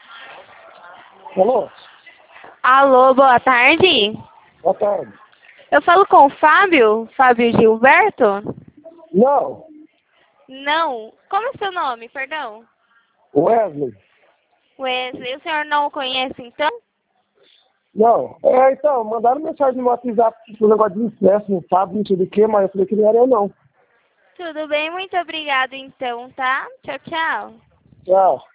Alô? Alô, boa tarde. Boa tarde. Eu falo com o Fábio? Fábio Gilberto? Não, Não. Como é seu nome, perdão? Wesley. Wesley, o senhor não o conhece, então? Não. Então, mandaram mensagem no WhatsApp com o negócio de estresse, não sabe, não sei do que, mas eu falei que não era eu, não. Tudo bem, muito obrigada, então, tá? Tchau, tchau. Tchau.